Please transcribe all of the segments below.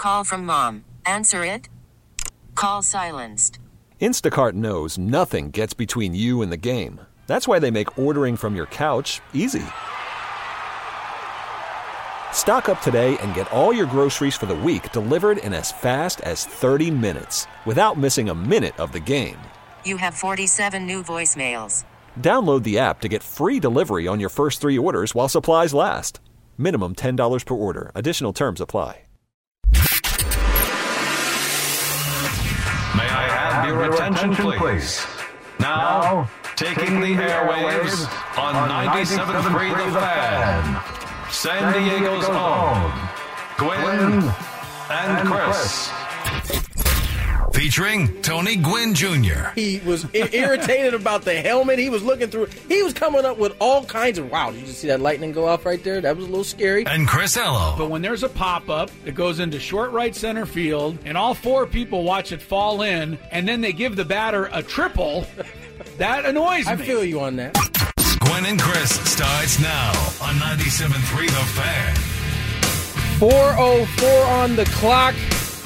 call from mom. Answer it. Call silenced. Instacart knows nothing gets between you and the game. That's why they make ordering from your couch easy. Stock up today and get all your groceries for the week delivered in as fast as 30 minutes without missing a minute of the game. You have 47 new voicemails. Download the app to get free delivery on your first 3 orders while supplies last. Minimum $10 per order. Additional terms apply. May I have your attention, please? Now, taking the airwaves on 97.3 The Fan. San Diego's own Gwynn and Chris. Featuring Tony Gwynn Jr. He was irritated about the helmet. He was looking through. He was coming up with all kinds of, wow, did you see that lightning go off right there? That was a little scary. And Chris Ello. But when there's a pop-up that goes into short right center field and all 4 people watch it fall in and then they give the batter a triple, that annoys me. I feel you on that. Gwynn and Chris starts now on 97.3 The Fan. 4:04 on the clock.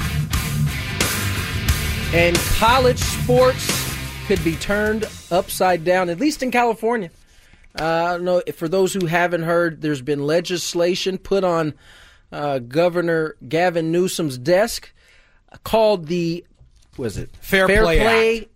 And college sports could be turned upside down, at least in California. I don't know, for those who haven't heard, there's been legislation put on Governor Gavin Newsom's desk called the, Fair Play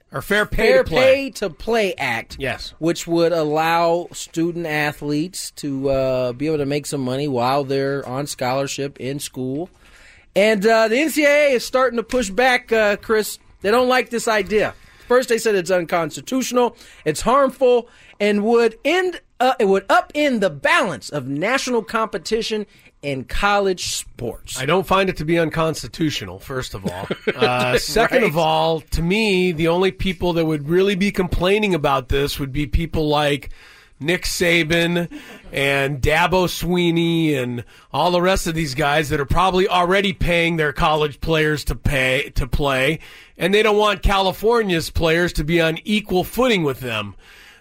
to Play Act. Yes. Which would allow student athletes to be able to make some money while they're on scholarship in school. And the NCAA is starting to push back, Chris. They don't like this idea. First, they said it's unconstitutional, it's harmful, and would upend the balance of national competition in college sports. I don't find it to be unconstitutional, first of all. Second of all, to me, the only people that would really be complaining about this would be people like Nick Saban and Dabo Swinney and all the rest of these guys that are probably already paying their college players to play, and they don't want California's players to be on equal footing with them.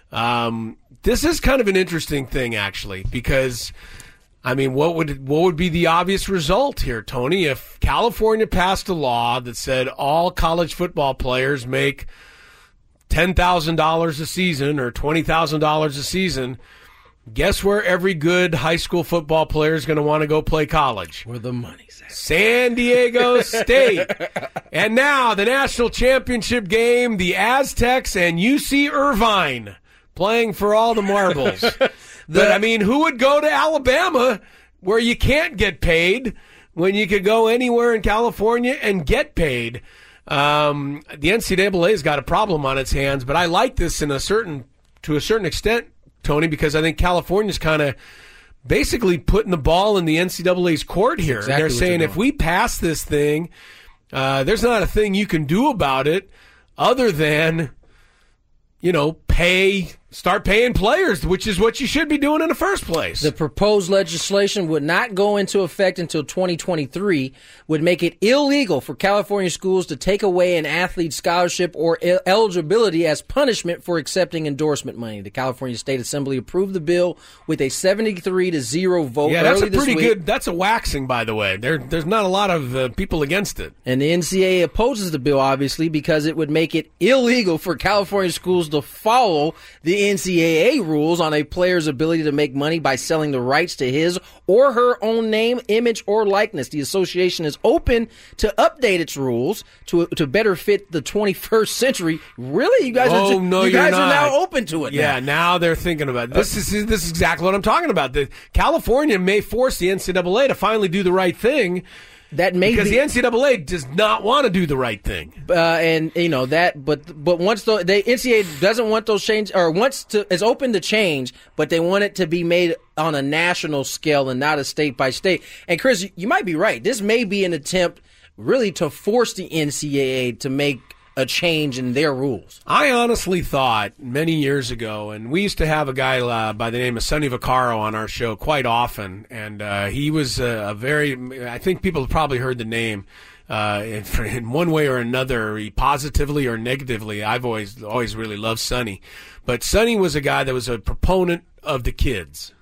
This is kind of an interesting thing, actually, because, I mean, what would be the obvious result here, Tony, if California passed a law that said all college football players make $10,000 a season or $20,000 a season? Guess where every good high school football player is going to want to go play college? Where the money's at. San Diego State. And now the national championship game, the Aztecs and UC Irvine playing for all the marbles. But, I mean, who would go to Alabama where you can't get paid when you could go anywhere in California and get paid? The NCAA's got a problem on its hands, but I like this to a certain extent, Tony, because I think California's kind of basically putting the ball in the NCAA's court here. Exactly. They're saying if we pass this thing, there's not a thing you can do about it other than, start paying players, which is what you should be doing in the first place. The proposed legislation would not go into effect until 2023, would make it illegal for California schools to take away an athlete's scholarship or eligibility as punishment for accepting endorsement money. The California State Assembly approved the bill with a 73-0 vote. Yeah, that's early a pretty this week. good. That's a waxing, by the way. There's not a lot of people against it. And the NCAA opposes the bill, obviously, because it would make it illegal for California schools to follow the NCAA rules on a player's ability to make money by selling the rights to his or her own name, image, or likeness. The association is open to update its rules to better fit the 21st century. Really? You guys are now open to it. Yeah, now they're thinking about it. This is exactly what I'm talking about. California may force the NCAA to finally do the right thing. That may because the NCAA does not want to do the right thing, but once the NCAA doesn't want those changes, or is open to change, but they want it to be made on a national scale and not a state by state. And Chris, you might be right. This may be an attempt really to force the NCAA to make a change in their rules. I honestly thought many years ago, and we used to have a guy by the name of Sonny Vaccaro on our show quite often, and he was I think people have probably heard the name in one way or another, positively or negatively. I've always really loved Sonny. But Sonny was a guy that was a proponent of the kids.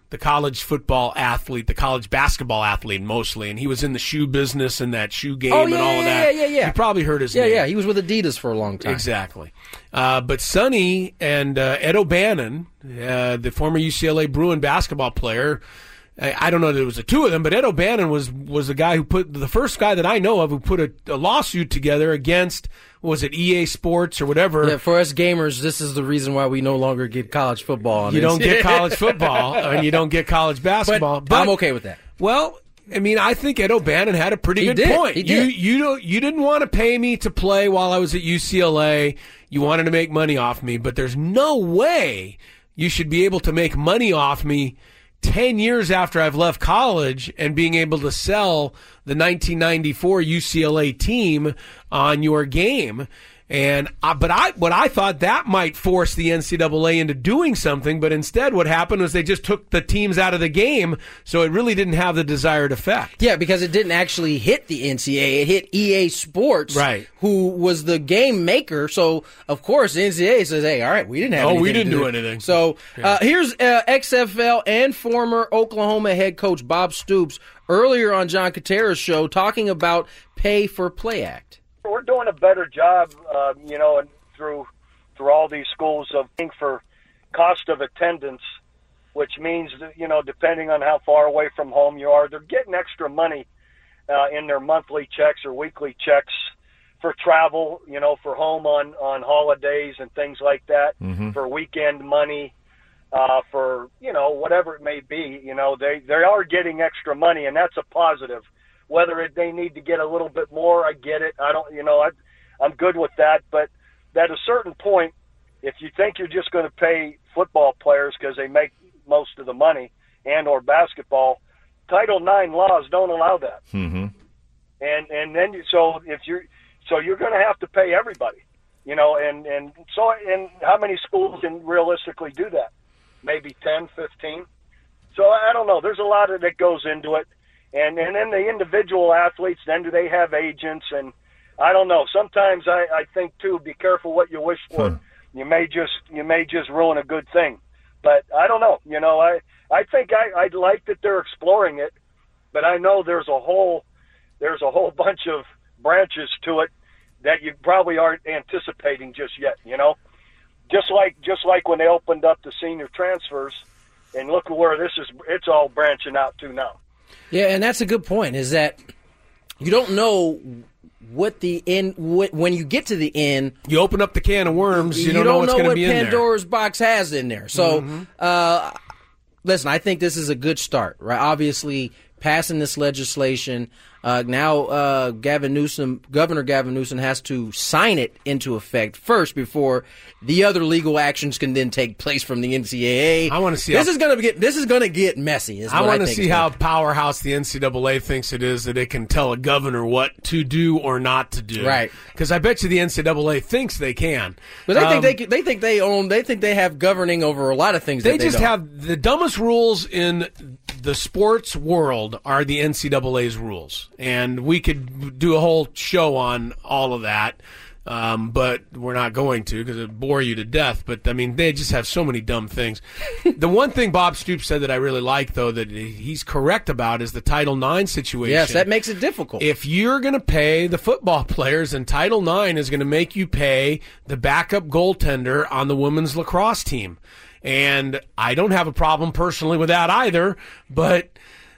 the college football athlete, the college basketball athlete mostly, and he was in the shoe business and that shoe game and all of that. Yeah. You probably heard his name. Yeah, he was with Adidas for a long time. Exactly. But Sonny and Ed O'Bannon, the former UCLA Bruin basketball player, I don't know that it was the two of them, but Ed O'Bannon was the guy who the first guy that I know of who put a lawsuit together against, was it EA Sports or whatever? Yeah, for us gamers, this is the reason why we no longer get college football. You don't get college football, and you don't get college basketball. But I'm okay with that. Well, I mean, I think Ed O'Bannon had a pretty good point. He did. You didn't want to pay me to play while I was at UCLA. You wanted to make money off me, but there's no way you should be able to make money off me 10 years after I've left college and being able to sell the 1994 UCLA team on your game. And what I thought that might force the NCAA into doing something, but instead what happened was they just took the teams out of the game, so it really didn't have the desired effect. Yeah, because it didn't actually hit the NCAA. It hit EA Sports, right, who was the game maker. So, of course, the NCAA says, hey, all right, we didn't have anything we didn't to do anything. So here's XFL and former Oklahoma head coach Bob Stoops earlier on John Katera's show talking about Pay for Play Act. We're doing a better job, and through all these schools of paying for cost of attendance, which means that, depending on how far away from home you are, they're getting extra money in their monthly checks or weekly checks for travel, for home on holidays and things like that, for weekend money, for, whatever it may be. They are getting extra money, and that's a positive. Whether they need to get a little bit more, I get it. I'm good with that. But at a certain point, if you think you're just going to pay football players because they make most of the money and or basketball, Title IX laws don't allow that. Mm-hmm. And then you're going to have to pay everybody, and how many schools can realistically do that? Maybe 10, 15. So I don't know. There's a lot that goes into it. And then the individual athletes, then do they have agents? And I don't know. Sometimes I think too, be careful what you wish for. You may just ruin a good thing. But I don't know. I think I'd like that they're exploring it, but I know there's a whole bunch of branches to it that you probably aren't anticipating just yet. Just like when they opened up the senior transfers, and look at where it's all branching out to now. Yeah, and that's a good point, is that you don't know what the end, when you get to the end. You open up the can of worms, you don't know what's going to be in there. You don't know what Pandora's box has in there. So, listen, I think this is a good start, right? Obviously, passing this legislation. Now, Governor Gavin Newsom has to sign it into effect first before the other legal actions can then take place from the NCAA. I want to see this is going to get messy. I want to see how powerhouse the NCAA thinks it is that it can tell a governor what to do or not to do. Right? Because I bet you the NCAA thinks they can. But they think they own. They think they have governing over a lot of things. They just have the dumbest rules in the sports world are the NCAA's rules. And we could do a whole show on all of that, but we're not going to because it would bore you to death. But, I mean, they just have so many dumb things. The one thing Bob Stoops said that I really like, though, that he's correct about is the Title IX situation. Yes, that makes it difficult. If you're going to pay the football players, and Title IX is going to make you pay the backup goaltender on the women's lacrosse team. And I don't have a problem personally with that either, but,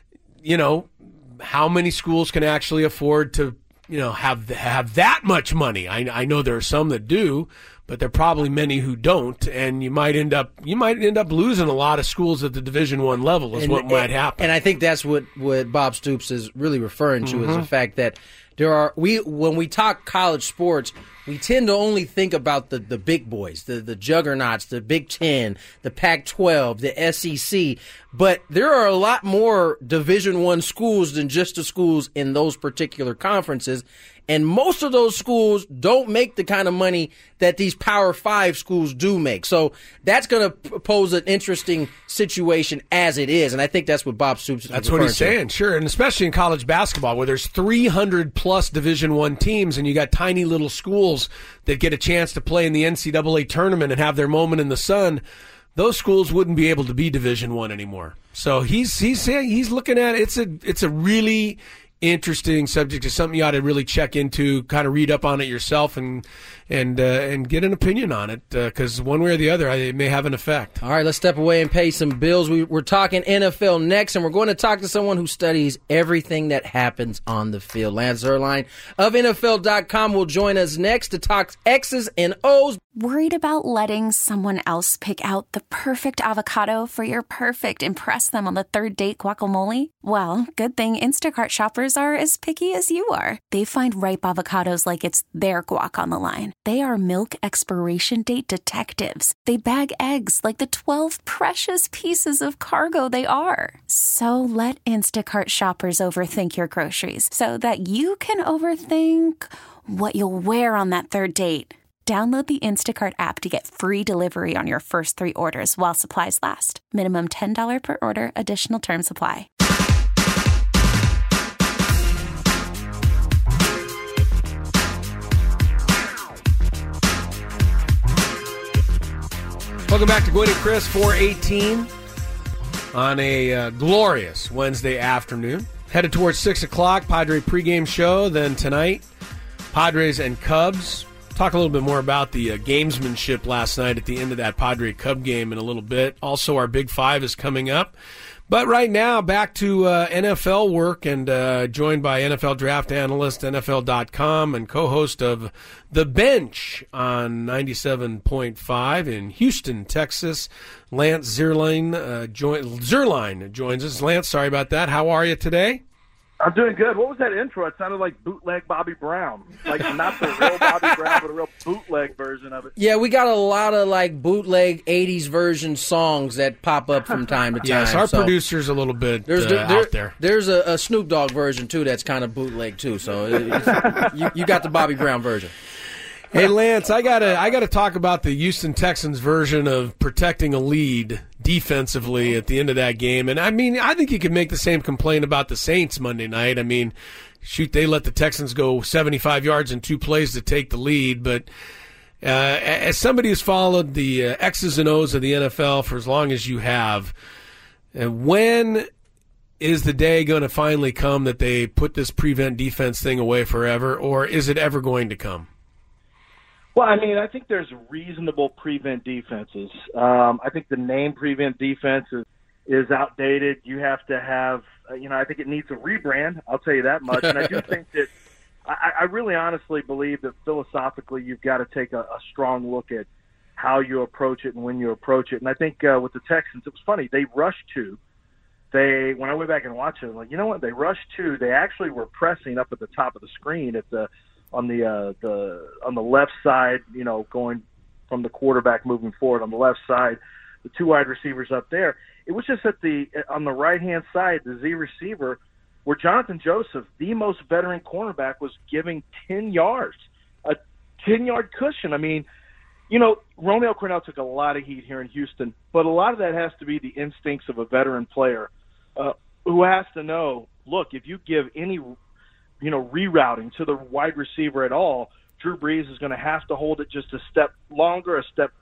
how many schools can actually afford to, have that much money? I know there are some that do, but there are probably many who don't, and you might end up losing a lot of schools at the Division I level is what might happen. And I think that's what Bob Stoops is really referring to is the fact that when we talk college sports, we tend to only think about the big boys, the juggernauts, the Big Ten, the Pac-12, the SEC. But there are a lot more Division I schools than just the schools in those particular conferences. And most of those schools don't make the kind of money that these Power 5 schools do make. So that's going to pose an interesting situation as it is. And I think that's what Bob Stoops is referring to. That's what he's saying, sure. And especially in college basketball where there's 300-plus Division I teams and you got tiny little schools that get a chance to play in the NCAA tournament and have their moment in the sun. those schools wouldn't be able to be Division I anymore. So he's looking at it. It's a really interesting subject. It's something you ought to really check into, kind of read up on it yourself, and get an opinion on it, because one way or the other, it may have an effect. All right, let's step away and pay some bills. We're talking NFL next, and we're going to talk to someone who studies everything that happens on the field. Lance Zierlein of NFL.com will join us next to talk X's and O's. Worried about letting someone else pick out the perfect avocado for your perfect impress them on the third date guacamole? Well, good thing Instacart shoppers are as picky as you are. They find ripe avocados like it's their guac on the line. They are milk expiration date detectives. They bag eggs like the 12 precious pieces of cargo they are. So let Instacart shoppers overthink your groceries so that you can overthink what you'll wear on that third date. Download the Instacart app to get free delivery on your first 3 orders while supplies last. Minimum $10 per order. Additional terms apply. Welcome back to Gwynn and Chris, 4:18 on a glorious Wednesday afternoon. Headed towards 6 o'clock, Padre pregame show. Then tonight, Padres and Cubs. Talk a little bit more about the gamesmanship last night at the end of that Padre-Cub game in a little bit. Also, our Big Five is coming up. But right now, back to NFL work, and joined by NFL draft analyst, NFL.com, and co-host of The Bench on 97.5 in Houston, Texas. Lance Zierlein joins us. Lance, sorry about that. How are you today? I'm doing good. What was that intro? It sounded like bootleg Bobby Brown. Like not the real Bobby Brown, but a real bootleg version of it. Yeah, we got a lot of like bootleg 80s version songs that pop up from time to time. Yes, our producer's a little bit out there. There's a Snoop Dogg version, too, that's kind of bootleg, too. So you got the Bobby Brown version. Hey, Lance, I gotta talk about the Houston Texans version of protecting a lead defensively at the end of that game. And, I mean, I think you could make the same complaint about the Saints Monday night. I mean, shoot, they let the Texans go 75 yards in 2 plays to take the lead. But as somebody who's followed the X's and O's of the NFL for as long as you have, when is the day going to finally come that they put this prevent defense thing away forever, or is it ever going to come? Well, I mean, I think there's reasonable prevent defenses. I think the name prevent defense is outdated. You have to have, I think it needs a rebrand. I'll tell you that much. And I do think that I really honestly believe that philosophically you've got to take a strong look at how you approach it and when you approach it. And I think with the Texans, it was funny. They rushed 2. When I went back and watched it, I'm like, you know what? They rushed 2. They actually were pressing up at the top of the screen on the left side, going from the quarterback moving forward on the left side, the 2 wide receivers up there. It was just on the right-hand side, the Z receiver, where Jonathan Joseph, the most veteran cornerback, was giving 10 yards, a 10-yard cushion. I mean, Romeo Crennel took a lot of heat here in Houston, but a lot of that has to be the instincts of a veteran player who has to know, look, if you give any rerouting to the wide receiver at all, Drew Brees is going to have to hold it just a step longer,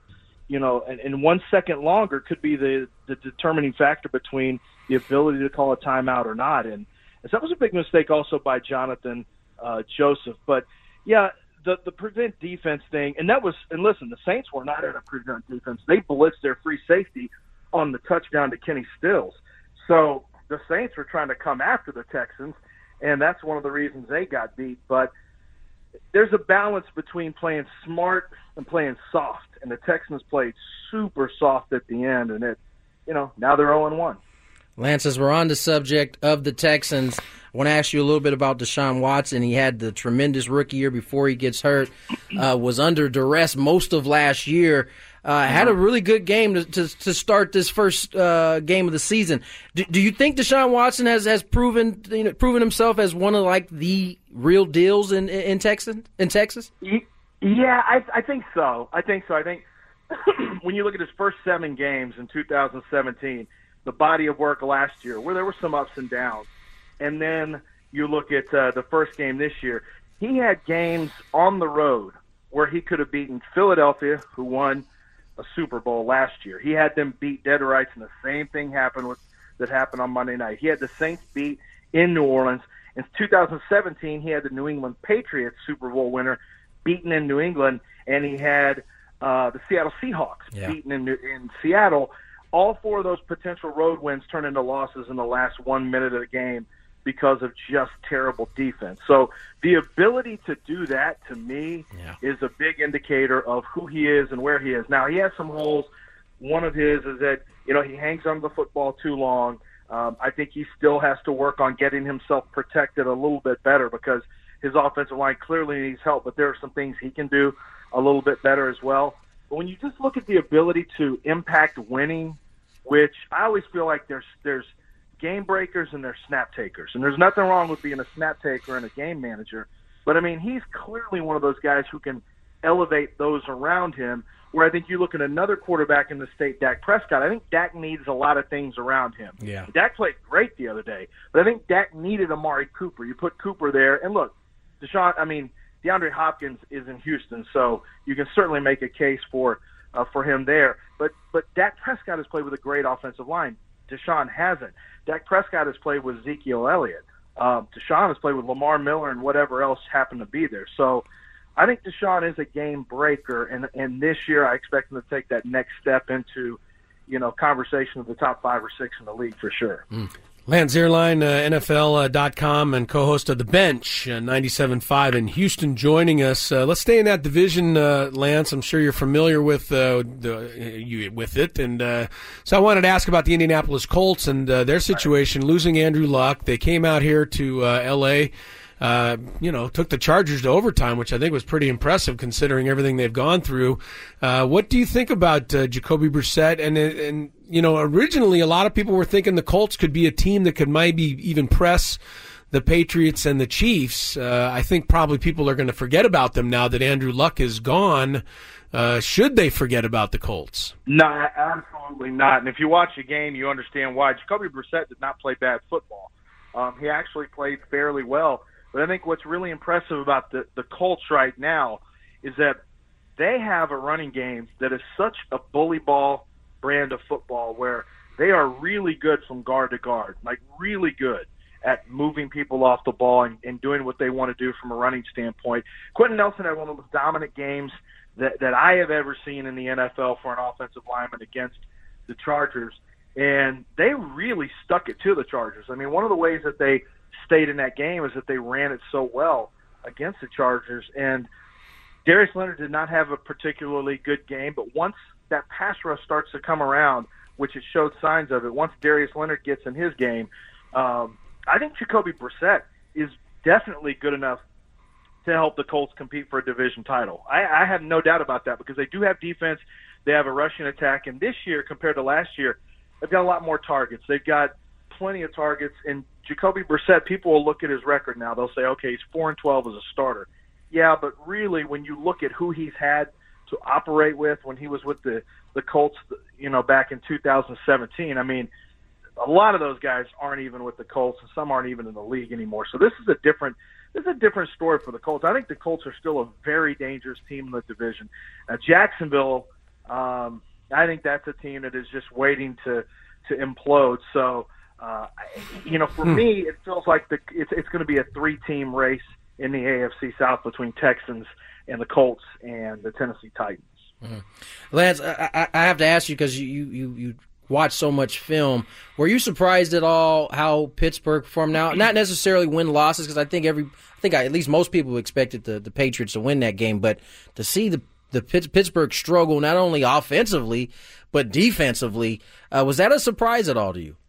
and 1 second longer could be the determining factor between the ability to call a timeout or not. And so that was a big mistake also by Jonathan Joseph. But, yeah, the prevent defense thing, and listen, the Saints were not in a prevent defense. They blitzed their free safety on the touchdown to Kenny Stills. So the Saints were trying to come after the Texans, and that's one of the reasons they got beat. But there's a balance between playing smart and playing soft, and the Texans played super soft at the end, and now they're 0-1. Lance, as we're on the subject of the Texans, I want to ask you a little bit about Deshaun Watson. He had the tremendous rookie year before he gets hurt, was under duress most of last year. Had a really good game to start this first game of the season. Do you think Deshaun Watson has proven himself as one of like the real deals in Texas? Yeah, I think so. I think when you look at his first 7 games in 2017, the body of work last year, where there were some ups and downs, and then you look at the first game this year, he had games on the road where he could have beaten Philadelphia, who won a Super Bowl last year. He had them beat dead to rights, and the same thing happened on Monday night. He had the Saints beat in New Orleans. In 2017, he had the New England Patriots Super Bowl winner beaten in New England, and he had the Seattle Seahawks beaten in Seattle. All four of those potential road wins turned into losses in the last 1 minute of the game because of just terrible defense. So the ability to do that, to me, is a big indicator of who he is and where he is. Now, he has some holes. One of his is that, he hangs on the football too long. I think he still has to work on getting himself protected a little bit better because his offensive line clearly needs help, but there are some things he can do a little bit better as well. But when you just look at the ability to impact winning, which I always feel like there's game breakers and there's snap takers. And there's nothing wrong with being a snap taker and a game manager. But, I mean, he's clearly one of those guys who can elevate those around him, where I think you look at another quarterback in the state, Dak Prescott. I think Dak needs a lot of things around him. Yeah. Dak played great the other day, but I think Dak needed Amari Cooper. You put Cooper there, and look, DeAndre Hopkins is in Houston, so you can certainly make a case for him there. But Dak Prescott has played with a great offensive line. Deshaun hasn't. Dak Prescott has played with Ezekiel Elliott. Deshaun has played with Lamar Miller and whatever else happened to be there. So I think Deshaun is a game breaker, and this year I expect him to take that next step into, conversation of the top 5 or 6 in the league for sure. Lance Zierlein, NFL.com, and co-host of The Bench, 97.5 in Houston, joining us. Let's stay in that division, Lance. I'm sure you're familiar with it. And so I wanted to ask about the Indianapolis Colts and their situation, losing Andrew Luck. They came out here to L.A., took the Chargers to overtime, which I think was pretty impressive considering everything they've gone through. What do you think about Jacoby Brissett? And originally a lot of people were thinking the Colts could be a team that could maybe even press the Patriots and the Chiefs. I think probably people are going to forget about them now that Andrew Luck is gone. Should they forget about the Colts? No, absolutely not. And if you watch the game, you understand why. Jacoby Brissett did not play bad football. He actually played fairly well. But I think what's really impressive about the Colts right now is that they have a running game that is such a bully ball brand of football where they are really good from guard to guard, like really good at moving people off the ball and doing what they want to do from a running standpoint. Quentin Nelson had one of the most dominant games that I have ever seen in the NFL for an offensive lineman against the Chargers, and they really stuck it to the Chargers. I mean, one of the ways that they stayed in that game is that they ran it so well against the Chargers. And Darius Leonard did not have a particularly good game, but once that pass rush starts to come around, which it showed signs of it, once Darius Leonard gets in his game, I think Jacoby Brissett is definitely good enough to help the Colts compete for a division title. I have no doubt about that because they do have defense. They have a rushing attack. And this year, compared to last year, they've got a lot more targets. They've got plenty of targets. And Jacoby Brissett, people will look at his record now. They'll say, okay, he's 4-12 as a starter. Yeah, but really when you look at who he's had to operate with when he was with the Colts, back in 2017, I mean, a lot of those guys aren't even with the Colts, and some aren't even in the league anymore. So this is a different story for the Colts. I think the Colts are still a very dangerous team in the division. Now, Jacksonville, I think that's a team that is just waiting to implode. So, for me, it feels like it's going to be a 3-team race in the AFC South between Texans and the Colts and the Tennessee Titans. Mm-hmm. Lance, I have to ask you because you watch so much film. Were you surprised at all how Pittsburgh performed? Now, not necessarily win losses, because I think at least most people expected the Patriots to win that game, but to see the Pittsburgh struggle not only offensively but defensively, was that a surprise at all to you?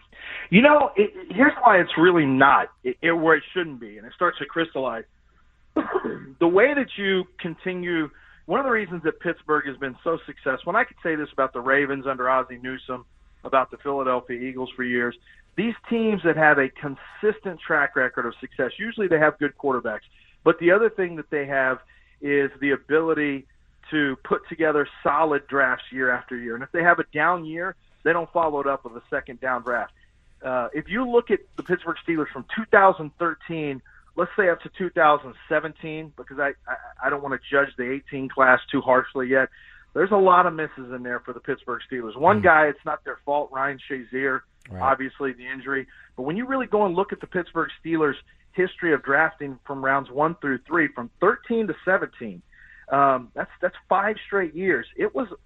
Here's why it's really not where it shouldn't be, and it starts to crystallize. The way that you continue, one of the reasons that Pittsburgh has been so successful, and I could say this about the Ravens under Ozzie Newsome, about the Philadelphia Eagles for years, these teams that have a consistent track record of success, usually they have good quarterbacks. But the other thing that they have is the ability to put together solid drafts year after year. And if they have a down year, they don't follow it up with a second down draft. If you look at the Pittsburgh Steelers from 2013, let's say up to 2017, because I don't want to judge the 18 class too harshly yet, there's a lot of misses in there for the Pittsburgh Steelers. One guy, it's not their fault, Ryan Shazier, obviously the injury. But when you really go and look at the Pittsburgh Steelers' history of drafting from rounds 1 through 3, from 13 to 17, that's 5 straight years. It was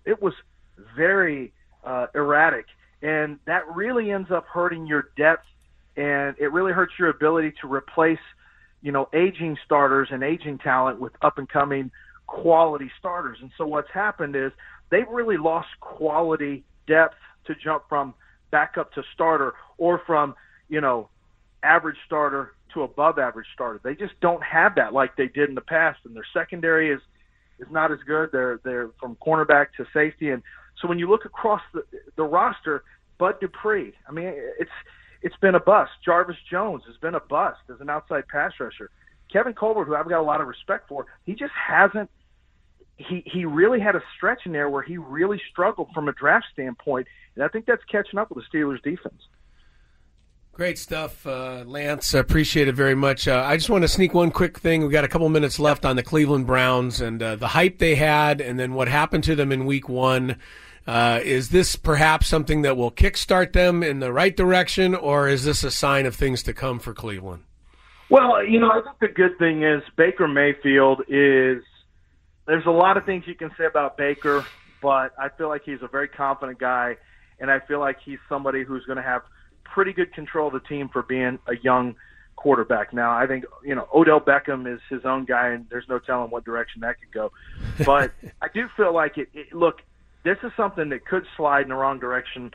very erratic, and that really ends up hurting your depth, and it really hurts your ability to replace, aging starters and aging talent with up-and-coming quality starters. And so what's happened is they've really lost quality depth to jump from backup to starter, or from, average starter to above average starter. They just don't have that like they did in the past, and their secondary is not as good. They're from cornerback to safety. And so when you look across the roster, Bud Dupree, I mean, it's been a bust. Jarvis Jones has been a bust as an outside pass rusher. Kevin Colbert, who I've got a lot of respect for, he just hasn't – he really had a stretch in there where he really struggled from a draft standpoint, and I think that's catching up with the Steelers' defense. Great stuff, Lance. Appreciate it very much. I just want to sneak one quick thing. We've got a couple minutes left on the Cleveland Browns and the hype they had, and then what happened to them in Week 1. Is this perhaps something that will kickstart them in the right direction, or is this a sign of things to come for Cleveland? Well, I think the good thing is Baker Mayfield is – there's a lot of things you can say about Baker, but I feel like he's a very confident guy, and I feel like he's somebody who's going to have pretty good control of the team for being a young quarterback. Now, I think, Odell Beckham is his own guy, and there's no telling what direction that could go. But I do feel like look, this is something that could slide in the wrong direction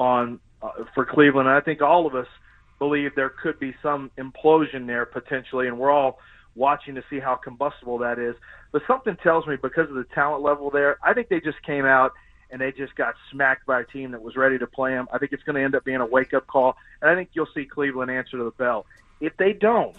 for Cleveland. And I think all of us believe there could be some implosion there potentially, and we're all watching to see how combustible that is. But something tells me, because of the talent level there, I think they just came out and they just got smacked by a team that was ready to play them. I think it's going to end up being a wake-up call, and I think you'll see Cleveland answer to the bell. If they don't,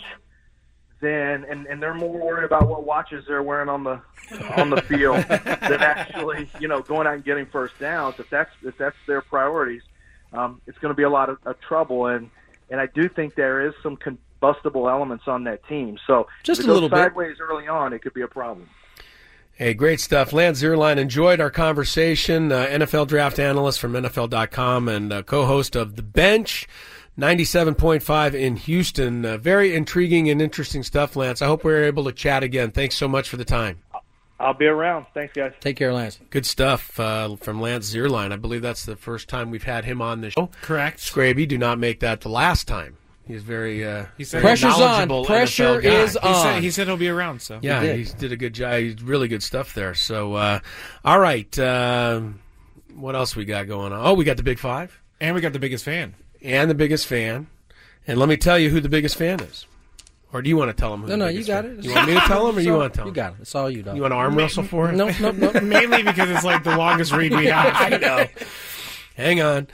then and they're more worried about what watches they're wearing on the field than actually going out and getting first downs. If that's their priorities, it's going to be a lot of trouble. And I do think there is some combustible elements on that team. So just if a little bit sideways early on, it could be a problem. Hey, great stuff. Lance Zierlein, enjoyed our conversation. NFL draft analyst from NFL.com and co-host of The Bench, 97.5 in Houston. Very intriguing and interesting stuff, Lance. I hope we're able to chat again. Thanks so much for the time. I'll be around. Thanks, guys. Take care, Lance. Good stuff from Lance Zierlein. I believe that's the first time we've had him on the show. Correct. Scraby, do not make that the last time. He's very pressure's on. Pressure is on. He said he'll be around. So yeah, he did a good job. He's really good stuff there. So all right, what else we got going on? Oh, we got the Big Five, and we got the biggest fan, and let me tell you who the biggest fan is. Or do you want to tell him who? No, you got it. You want me to tell him, or you want to tell him? You got it. It's all you, dog. You want to arm wrestle for him? No. Mainly because it's like the longest read we have. I know. Hang on.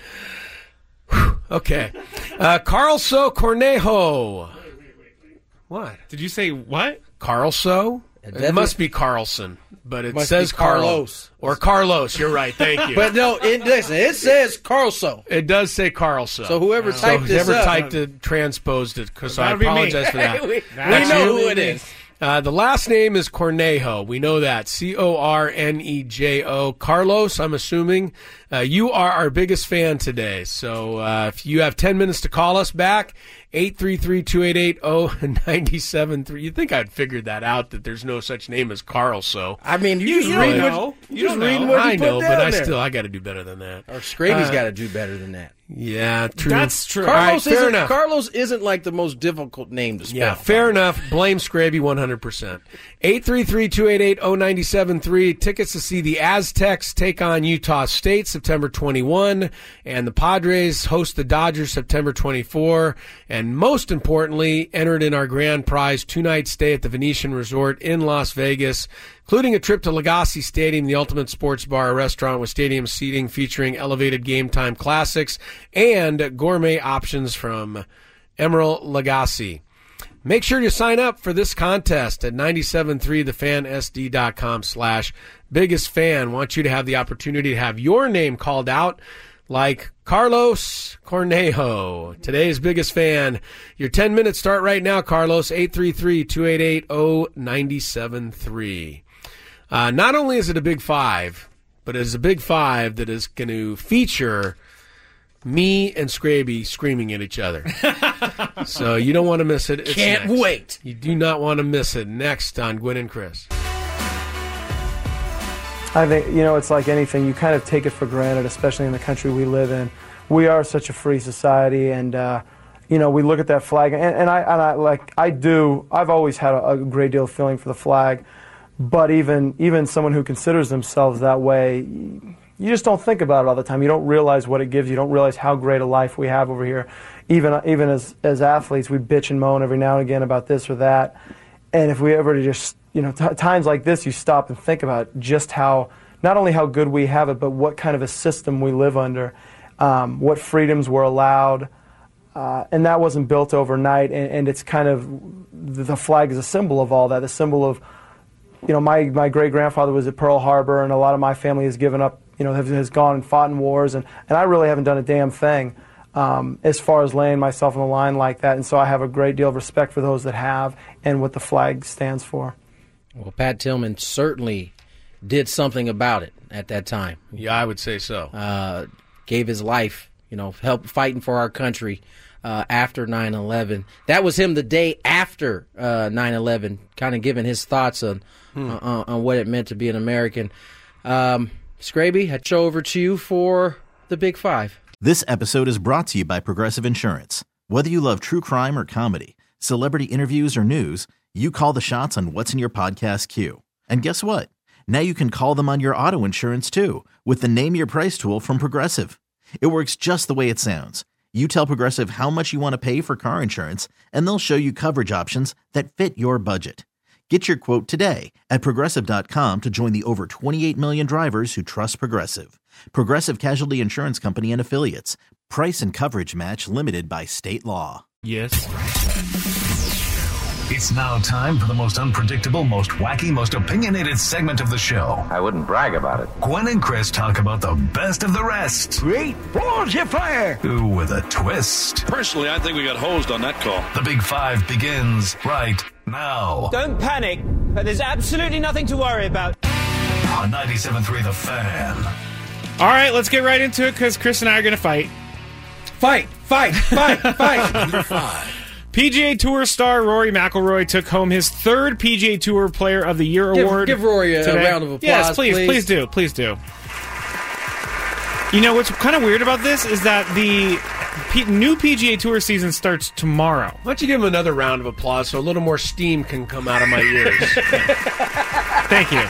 Okay. Carlso Cornejo. Wait. What? Did you say what? Carlso? It must be Carlson, but it says Carlos. Or Carlos, you're right. Thank you. But no, listen, it says Carlso. It does say Carlso. So whoever typed it, transposed it, because I apologize for that. we know who it is. The last name is Cornejo. We know that. Cornejo. Carlos, I'm assuming. You are our biggest fan today. So if you have 10 minutes to call us back, 833-288-0973. You'd think I'd figured that out, that there's no such name as Carlso. I mean, you just read what you put down there. I got to do better than that. Or Scraby's got to do better than that. Yeah, true. That's true. Carlos isn't like the most difficult name to spell. Yeah, fair enough. Blame Scraby 100%. 833-288-0973. Tickets to see the Aztecs take on Utah State September 21, and the Padres host the Dodgers September 24. And most importantly, entered in our grand prize 2-night stay at the Venetian Resort in Las Vegas, including a trip to Legacy Stadium, the ultimate sports bar and restaurant with stadium seating featuring elevated game time classics and gourmet options from Emerald Lagasse. Make sure you sign up for this contest at 973thefansd.com/biggest-fan. Want you to have the opportunity to have your name called out like Carlos Cornejo, today's biggest fan. Your 10 minutes start right now, Carlos, 833-288-0973. Not only is it a Big Five, but it's a Big Five that is going to feature me and Scraby screaming at each other. So you don't want to miss it. It's Can't next. wait. You do not want to miss it. Next on Gwynn and Chris. I think, it's like anything. You kind of take it for granted, especially in the country we live in. We are such a free society, and, we look at that flag, and I've always had a great deal of feeling for the flag, but even someone who considers themselves that way, you just don't think about it all the time. You don't realize what it gives. You don't realize how great a life we have over here. Even as athletes, we bitch and moan every now and again about this or that. And if we ever just, times like this, you stop and think about just how, not only how good we have it, but what kind of a system we live under, what freedoms were allowed. And that wasn't built overnight. And it's kind of, the flag is a symbol of all that, a symbol of, my great-grandfather was at Pearl Harbor, and a lot of my family has given up, has gone and fought in wars, and I really haven't done a damn thing as far as laying myself on the line like that. And so I have a great deal of respect for those that have and what the flag stands for. Well, Pat Tillman certainly did something about it at that time. Yeah, I would say so. Gave his life, helped fighting for our country after 9/11. That was him the day after 9/11, kind of giving his thoughts on what it meant to be an American. Scraby, I show over to you for the Big Five. This episode is brought to you by Progressive Insurance. Whether you love true crime or comedy, celebrity interviews or news, you call the shots on what's in your podcast queue. And guess what? Now you can call them on your auto insurance too with the Name Your Price tool from Progressive. It works just the way it sounds. You tell Progressive how much you want to pay for car insurance, and they'll show you coverage options that fit your budget. Get your quote today at Progressive.com to join the over 28 million drivers who trust Progressive. Progressive Casualty Insurance Company and Affiliates. Price and coverage match limited by state law. Yes. It's now time for the most unpredictable, most wacky, most opinionated segment of the show. I wouldn't brag about it. Gwen and Chris talk about the best of the rest. Great balls of fire! Ooh, with a twist. Personally, I think we got hosed on that call. The Big Five begins right now. Don't panic, but there's absolutely nothing to worry about. On 97.3 The Fan. All right, let's get right into it because Chris and I are going to fight. Fight! Number 5. PGA Tour star Rory McIlroy took home his third PGA Tour Player of the Year award. Give Rory a round of applause, yes, please do. You know what's kind of weird about this is that the new PGA Tour season starts tomorrow. Why don't you give him another round of applause so a little more steam can come out of my ears? Thank you.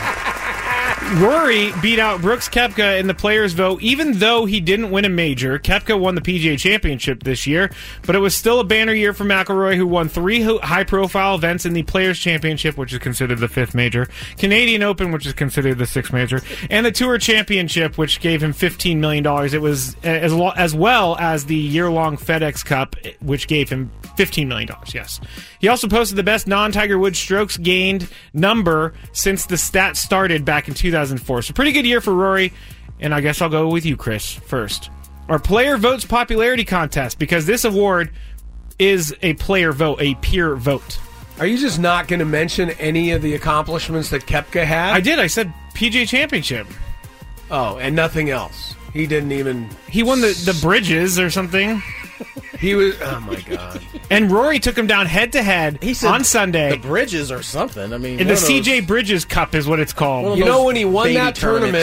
Rory beat out Brooks Koepka in the players' vote. Even though he didn't win a major, Koepka won the PGA Championship this year, but it was still a banner year for McIlroy, who won 3 high-profile events in the Players' Championship, which is considered the 5th major, Canadian Open, which is considered the 6th major, and the Tour Championship, which gave him $15 million. It was as well as the year-long FedEx Cup, which gave him $15 million, yes. He also posted the best non-Tiger Woods strokes gained number since the stat started back in 2004. So pretty good year for Rory, and I guess I'll go with you, Chris, first. Our Player Votes Popularity Contest, because this award is a player vote, a peer vote. Are you just not going to mention any of the accomplishments that Koepka had? I did. I said PGA Championship. Oh, and nothing else. He didn't even... He won the Bridges or something. He was... Oh, my God. And Rory took him down head-to-head on Sunday. The Bridges or something. I mean, and the CJ Bridges Cup is what it's called. You know, when he won that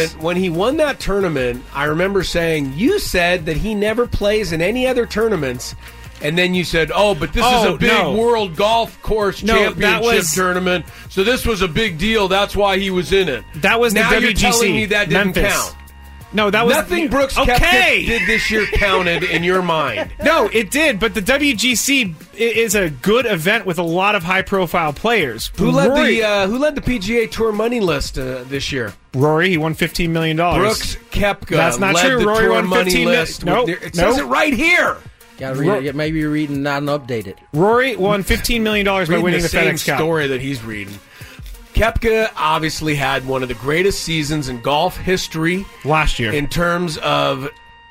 tournament, I remember saying, you said that he never plays in any other tournaments, and then you said, oh, but this is a big World Golf Course Championship tournament, so this was a big deal. That's why he was in it. That was now the WGC. You're telling me that didn't count. No, that was nothing Brooks Koepka did this year counted in your mind. No, it did, but the WGC is a good event with a lot of high-profile players. Who led the PGA Tour money list this year? Rory. He won $15 million. Brooks Koepka. That's not led true. The Rory tour won money list. Nope. It says it right here. Gotta read it. Maybe you're reading not updated. Rory won $15 million by winning the FedEx Cup. Story that he's reading. Koepka obviously had one of the greatest seasons in golf history last year. In terms of, all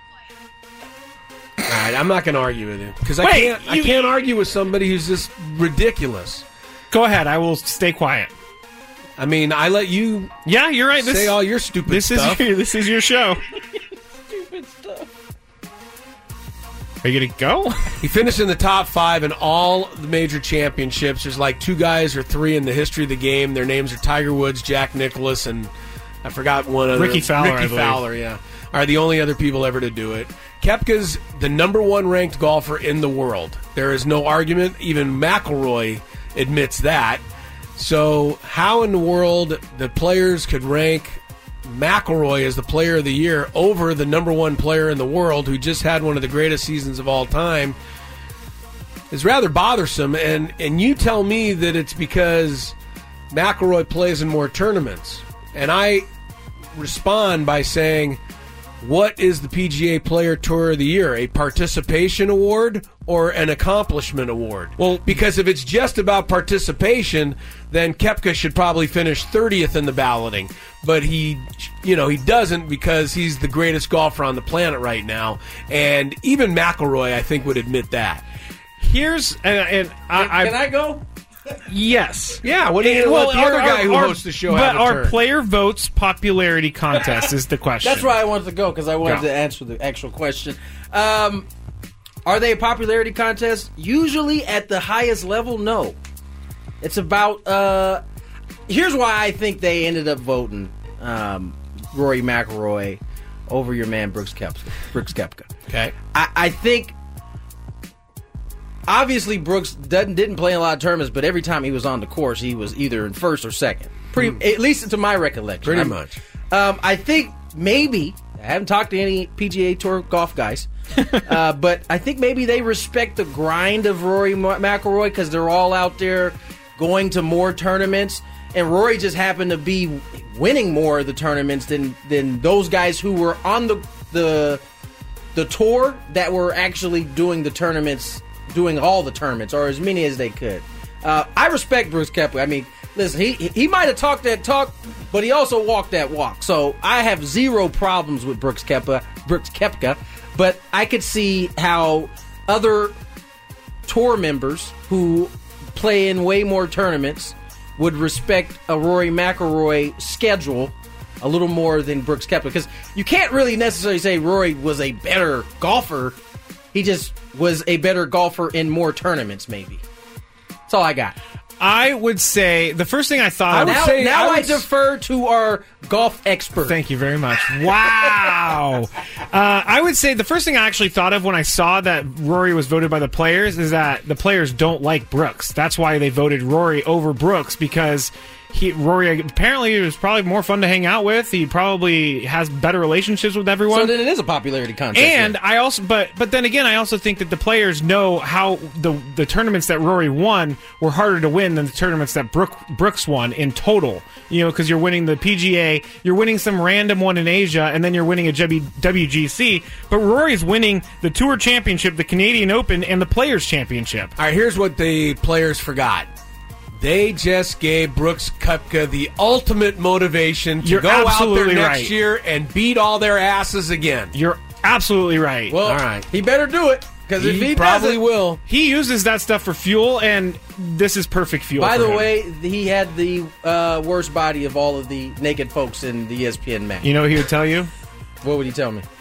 right, I'm not going to argue with you because I can't argue with somebody who's just ridiculous. Go ahead. I will stay quiet. I mean, I let you. Yeah, you're right. Say all your stupid stuff. This is your show. Stupid stuff. Are you gonna go? He finished in the top 5 in all the major championships. There's like 2 guys or 3 in the history of the game. Their names are Tiger Woods, Jack Nicklaus, and I forgot one other. Ricky Fowler. Ricky Fowler, yeah, are the only other people ever to do it. Koepka's the number 1 ranked golfer in the world. There is no argument. Even McIlroy admits that. So how in the world the players could rank McIlroy as the player of the year over the number 1 player in the world who just had one of the greatest seasons of all time is rather bothersome. And you tell me that it's because McIlroy plays in more tournaments. And I respond by saying, what is the PGA Player Tour of the Year? A participation award or an accomplishment award? Well, because if it's just about participation, then Koepka should probably finish 30th in the balloting. But he doesn't, because he's the greatest golfer on the planet right now. And even McIlroy, I think, would admit that. Here's Can I go? Yes. Yeah, what do you let the other guy who hosts the show have a our turn? player votes popularity contest is the question. That's why I wanted to go, because I wanted to answer the actual question. Are they a popularity contest? Usually at the highest level, no. It's about... here's why I think they ended up voting Rory McIlroy over your man Brooks Koepka. Okay. I think... Obviously, Brooks didn't play in a lot of tournaments, but every time he was on the course, he was either in first or second. At least to my recollection. Pretty much. I think maybe, I haven't talked to any PGA Tour golf guys, but I think maybe they respect the grind of Rory McIlroy because they're all out there going to more tournaments, and Rory just happened to be winning more of the tournaments than those guys who were on the tour that were actually doing the tournaments. Doing all the tournaments, or as many as they could. I respect Brooks Koepka. I mean, listen, he might have talked that talk, but he also walked that walk. So I have zero problems with Brooks Koepka, but I could see how other tour members who play in way more tournaments would respect a Rory McIlroy schedule a little more than Brooks Koepka, because you can't really necessarily say Rory was a better golfer. He just was a better golfer in more tournaments, maybe. That's all I got. I would say the first thing I thought I defer to our golf expert. Thank you very much. Wow. I would say the first thing I actually thought of when I saw that Rory was voted by the players is that the players don't like Brooks. That's why they voted Rory over Brooks, because Rory apparently was probably more fun to hang out with. He probably has better relationships with everyone. So then it is a popularity contest. And I also, but then again, I also think that the players know how the tournaments that Rory won were harder to win than the tournaments that Brooks won in total. You know, because you're winning the PGA, you're winning some random one in Asia, and then you're winning a WGC. But Rory's winning the Tour Championship, the Canadian Open, and the Players Championship. All right, here's what the players forgot. They just gave Brooks Koepka the ultimate motivation to go out there next year and beat all their asses again. You're absolutely right. Well, all right. He better do it, because if he probably doesn't, will. He uses that stuff for fuel, and this is perfect fuel. By for the him. way, he had the worst body of all of the naked folks in the ESPN match. You know what he would tell you? What would he tell me?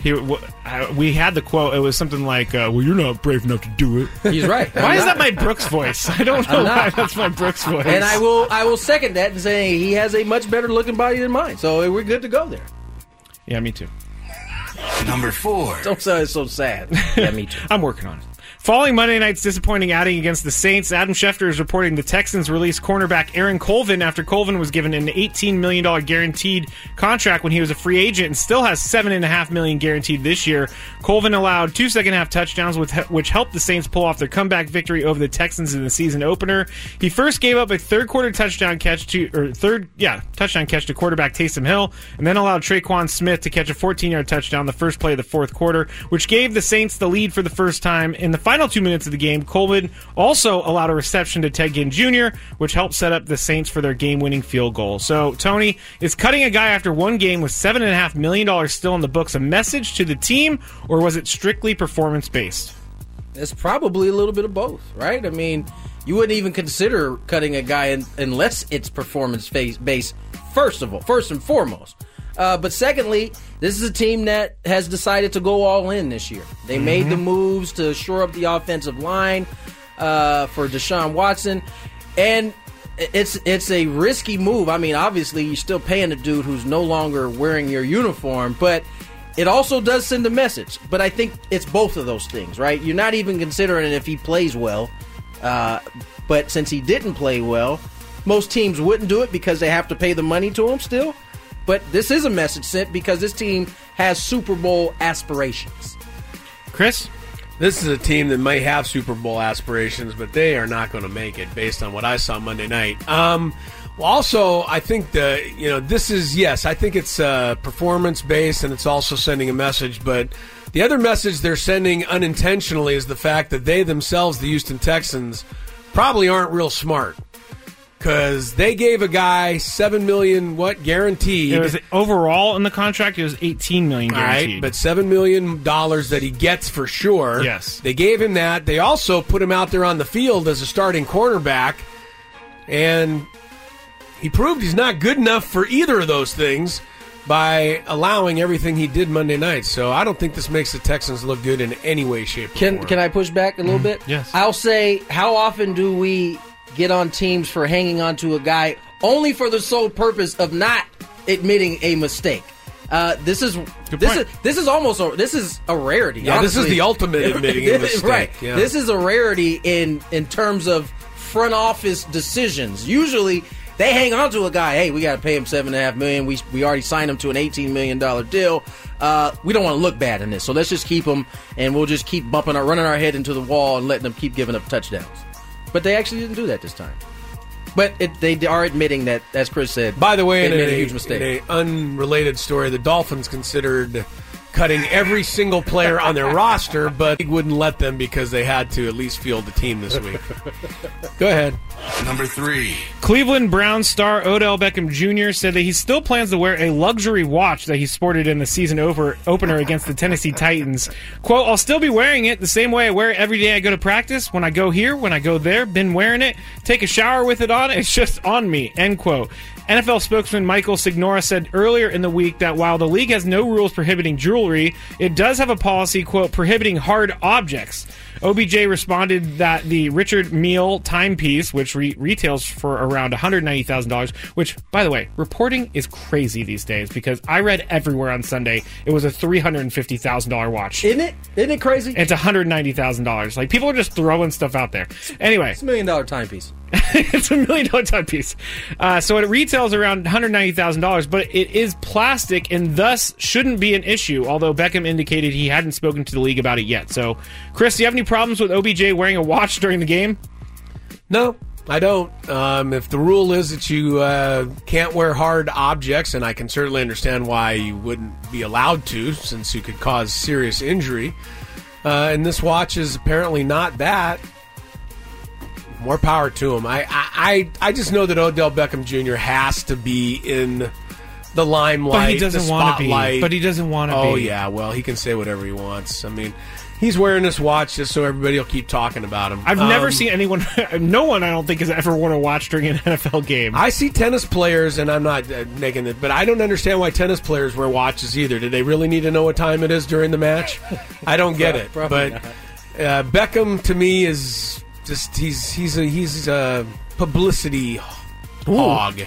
We had the quote. It was something like, well, you're not brave enough to do it. He's right. Why is that my Brooks voice? I don't know why that's my Brooks voice. And I will second that and say he has a much better looking body than mine. So we're good to go there. Yeah, me too. Number 4. Don't sound so sad. Yeah, me too. I'm working on it. Following Monday night's disappointing outing against the Saints, Adam Schefter is reporting the Texans released cornerback Aaron Colvin after Colvin was given an $18 million guaranteed contract when he was a free agent and still has $7.5 million guaranteed this year. Colvin allowed 2 second-half touchdowns, which helped the Saints pull off their comeback victory over the Texans in the season opener. He first gave up a third-quarter touchdown catch to quarterback Taysom Hill, and then allowed Traquan Smith to catch a 14-yard touchdown the first play of the fourth quarter, which gave the Saints the lead for the first time. In the final 2 minutes of the game, Colvin also allowed a reception to Ted Ginn Jr., which helped set up the Saints for their game-winning field goal. So, Tony, is cutting a guy after one game with $7.5 million still in the books a message to the team, or was it strictly performance-based? It's probably a little bit of both, right? I mean, You wouldn't even consider cutting a guy unless it's performance-based, first and foremost. But secondly, this is a team that has decided to go all in this year. They made the moves to shore up the offensive line for Deshaun Watson. And it's a risky move. I mean, obviously, you're still paying a dude who's no longer wearing your uniform, but it also does send a message. But I think it's both of those things, right? You're not even considering if he plays well. But since he didn't play well, most teams wouldn't do it because they have to pay the money to him still. But this is a message sent because this team has Super Bowl aspirations. Chris? This is a team that might have Super Bowl aspirations, but they are not going to make it based on what I saw Monday night. Also, I think this is, yes, I think it's performance-based and it's also sending a message, but the other message they're sending unintentionally is the fact that they themselves, the Houston Texans, probably aren't real smart. Because they gave a guy $7 million, guaranteed. It was overall in the contract, it was $18 million guaranteed. Right, but $7 million that he gets for sure. Yes. They gave him that. They also put him out there on the field as a starting cornerback. And he proved he's not good enough for either of those things by allowing everything he did Monday night. So I don't think this makes the Texans look good in any way, shape, or form. Can I push back a little bit? Yes. I'll say, how often do we get on teams for hanging on to a guy only for the sole purpose of not admitting a mistake? This is almost a rarity. Yeah, honestly. this is the ultimate admitting a mistake. Right. Yeah. This is a rarity in terms of front office decisions. Usually they hang on to a guy. Hey, we got to pay him $7.5 million. We already signed him to an $18 million deal. We don't want to look bad in this, so let's just keep him, and we'll just keep running our head into the wall and letting them keep giving up touchdowns. But they actually didn't do that this time. But they are admitting that, as Chris said, by the way, they made a huge mistake. In an unrelated story, the Dolphins considered cutting every single player on their roster, but he wouldn't let them because they had to at least field the team this week. Go ahead. Number 3. Cleveland Browns star Odell Beckham Jr. said that he still plans to wear a luxury watch that he sported in the season opener against the Tennessee Titans. Quote, I'll still be wearing it the same way I wear it every day I go to practice. When I go here, when I go there, been wearing it. Take a shower with it on. It's just on me. End quote. NFL spokesman Michael Signora said earlier in the week that while the league has no rules prohibiting jewelry, it does have a policy, quote, prohibiting hard objects. OBJ responded that the Richard Mille timepiece, which retails for around $190,000, which, by the way, reporting is crazy these days because I read everywhere on Sunday it was a $350,000 watch. Isn't it crazy? It's $190,000. Like, people are just throwing stuff out there. Anyway. It's $1 million timepiece. It's $1 million timepiece. So it retails around $190,000, but it is plastic and thus shouldn't be an issue, although Beckham indicated he hadn't spoken to the league about it yet. So, Chris, do you have any problems with OBJ wearing a watch during the game? No, I don't. If the rule is that you can't wear hard objects, and I can certainly understand why you wouldn't be allowed to, since you could cause serious injury, and this watch is apparently not that, more power to him. I just know that Odell Beckham Jr. has to be in the limelight, but he doesn't want to be. But he doesn't want to be. Oh, yeah, well, he can say whatever he wants. I mean, he's wearing this watch just so everybody will keep talking about him. I've never seen anyone, no one I don't think has ever worn a watch during an NFL game. I see tennis players, and I'm not making it, but I don't understand why tennis players wear watches either. Do they really need to know what time it is during the match? I don't get it. But Beckham, to me, is just, he's a publicity hog.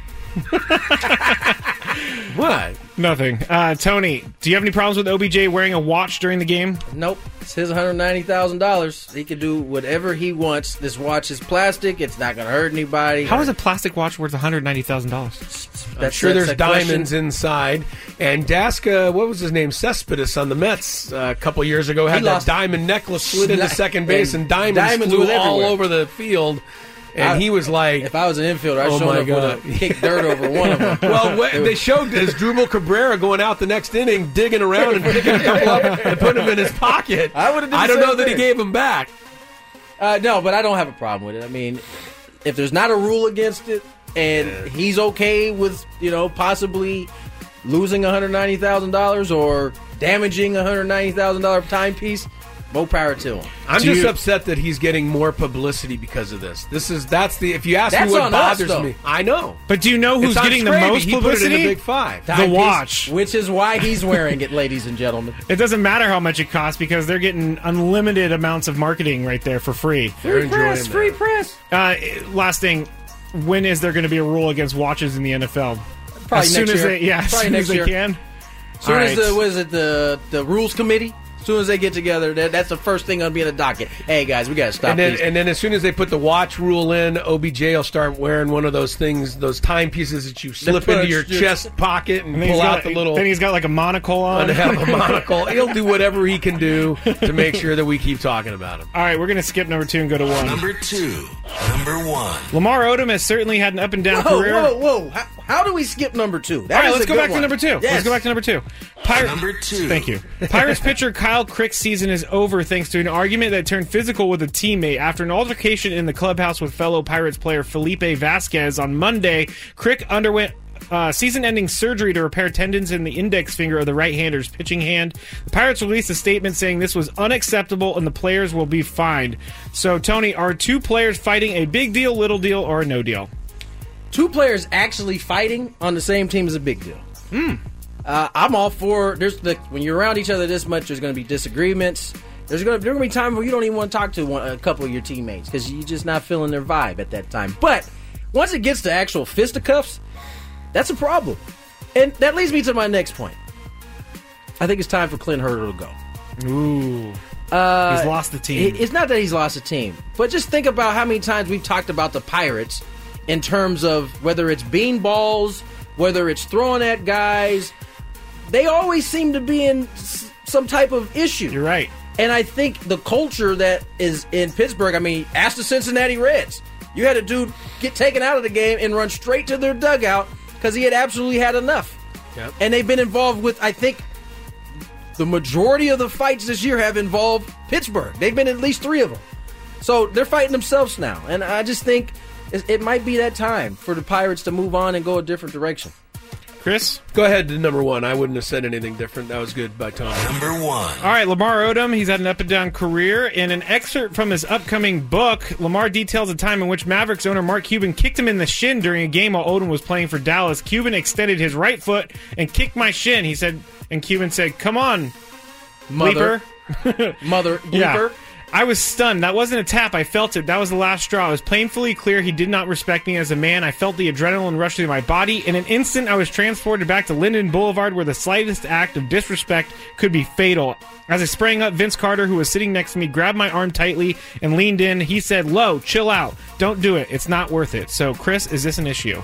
What? Nothing. Tony, do you have any problems with OBJ wearing a watch during the game? Nope. It's his $190,000. He can do whatever he wants. This watch is plastic. It's not going to hurt anybody. How is a plastic watch worth $190,000? I'm sure there's diamonds inside. And Daska, what was his name? Cespedes on the Mets a couple years ago had that diamond necklace slid into second base, and diamonds flew all over the field. And he was like, if I was an infielder, I'd show up with a kick dirt over one of them. Well, they showed Asdrubal Cabrera going out the next inning, digging around and picking a couple up and putting them in his pocket. I don't know that he gave them back. No, but I don't have a problem with it. I mean, if there's not a rule against it, and he's okay with, possibly losing $190,000 or damaging $190,000 timepiece, More power to him. I'm just upset that he's getting more publicity because of this. If you ask me what bothers me, I know. But do you know who's getting the most publicity? He put it in the Big Five. The watch. Which is why he's wearing it, ladies and gentlemen. It doesn't matter how much it costs because they're getting unlimited amounts of marketing right there for free. Free press. Last thing, when is there going to be a rule against watches in the NFL? Probably as soon next as year. they, as soon as they can. As soon as the rules committee? As soon as they get together, that's the first thing going to be in the docket. Hey, guys, we got to stop these. And then as soon as they put the watch rule in, OBJ will start wearing one of those things, those timepieces that you slip into your chest pocket and pull out the little... Then he's got like a monocle on. Have a monocle. He'll do whatever he can do to make sure that we keep talking about him. All right, we're going to skip number 2 and go to 1. Number 2. Number 1. Lamar Odom has certainly had an up-and-down career. Whoa. How do we skip number 2? All right, let's go back to number 2. Yes. Let's go back to number 2. Number 2. Thank you. Pirates pitcher Kyle Crick's season is over thanks to an argument that turned physical with a teammate. After an altercation in the clubhouse with fellow Pirates player Felipe Vasquez on Monday, Crick underwent season-ending surgery to repair tendons in the index finger of the right-hander's pitching hand. The Pirates released a statement saying this was unacceptable and the players will be fined. So, Tony, are 2 players fighting a big deal, little deal, or a no deal? 2 players actually fighting on the same team is a big deal. I'm all for. When you're around each other this much, there's going to be disagreements. There's going to be times where you don't even want to talk to a couple of your teammates because you're just not feeling their vibe at that time. But once it gets to actual fisticuffs, that's a problem. And that leads me to my next point. I think it's time for Clint Hurdle to go. Ooh. He's lost the team. It's not that he's lost the team, but just think about how many times we've talked about the Pirates in terms of whether it's beanballs, whether it's throwing at guys. They always seem to be in some type of issue. You're right. And I think the culture that is in Pittsburgh, ask the Cincinnati Reds. You had a dude get taken out of the game and run straight to their dugout because he had absolutely had enough. Yep. And they've been involved with, I think, the majority of the fights this year have involved Pittsburgh. They've been at least 3 of them. So they're fighting themselves now. And I just think it might be that time for the Pirates to move on and go a different direction. Chris? Go ahead to number 1. I wouldn't have said anything different. That was good by Tom. Number 1. All right, Lamar Odom, he's had an up-and-down career. In an excerpt from his upcoming book, Lamar details a time in which Mavericks owner Mark Cuban kicked him in the shin during a game while Odom was playing for Dallas. Cuban extended his right foot and kicked my shin, he said, and Cuban said, "Come on, Mother. Mother. Bleeper." Yeah. I was stunned. That wasn't a tap. I felt it. That was the last straw. It was painfully clear he did not respect me as a man. I felt the adrenaline rush through my body. In an instant, I was transported back to Linden Boulevard where the slightest act of disrespect could be fatal. As I sprang up, Vince Carter, who was sitting next to me, grabbed my arm tightly and leaned in. He said, "Low, chill out. Don't do it. It's not worth it." So, Chris, is this an issue?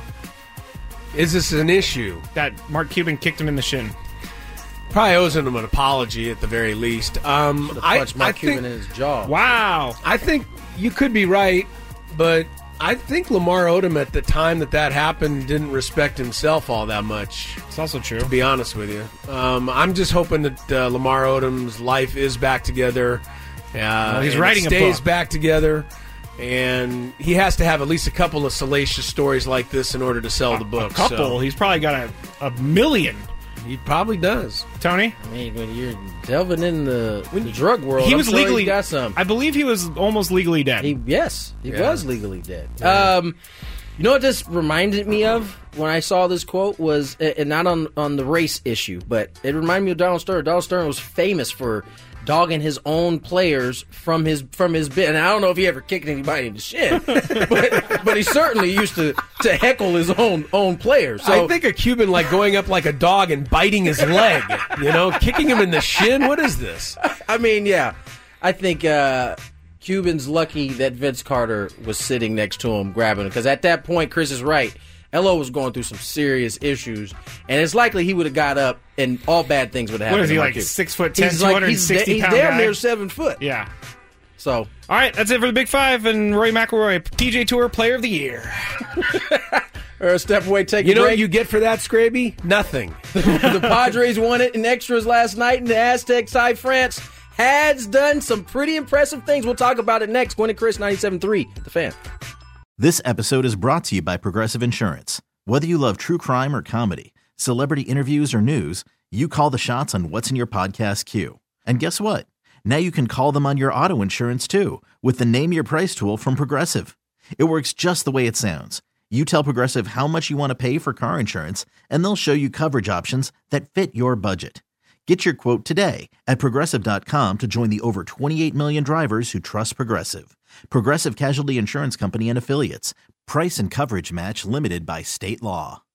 Is this an issue? That Mark Cuban kicked him in the shin. Probably owes him an apology at the very least. Punched Mark Cuban in his jaw. Wow. I think you could be right, but I think Lamar Odom at the time that happened didn't respect himself all that much. It's also true. To be honest with you. I'm just hoping that Lamar Odom's life is back together. He's writing a book. Stays back together. And he has to have at least a couple of salacious stories like this in order to sell the book. A couple. So. He's probably got a million. He probably does. Tony? When you're delving in the drug world, he was legally got some. I believe he was almost legally dead. He was legally dead. Yeah. You know what this reminded me of when I saw this quote was, and not on the race issue, but it reminded me of Donald Stern. Donald Stern was famous for dogging his own players from his bit. And I don't know if he ever kicked anybody in the shin, but he certainly used to heckle his own players. So, I think a Cuban going up like a dog and biting his leg, kicking him in the shin. What is this? Yeah. I think Cuban's lucky that Vince Carter was sitting next to him grabbing him, because at that point, Chris is right. Elo was going through some serious issues, and it's likely he would have got up and all bad things would have happened. What is he, 6'10", 260 pound He's damn guy? near 7 foot. Yeah. So, all right, that's it for the Big Five and Rory McIlroy, PGA Tour Player of the Year. Or a step away, take a break. You know what you get for that, Scraby? Nothing. The Padres won it in extras last night, and the Aztec side, France, has done some pretty impressive things. We'll talk about it next. Gwen and Chris, 97.3, The Fan. This episode is brought to you by Progressive Insurance. Whether you love true crime or comedy, celebrity interviews or news, you call the shots on what's in your podcast queue. And guess what? Now you can call them on your auto insurance too with the Name Your Price tool from Progressive. It works just the way it sounds. You tell Progressive how much you want to pay for car insurance, and they'll show you coverage options that fit your budget. Get your quote today at Progressive.com to join the over 28 million drivers who trust Progressive. Progressive Casualty Insurance Company and Affiliates. Price and coverage match limited by state law.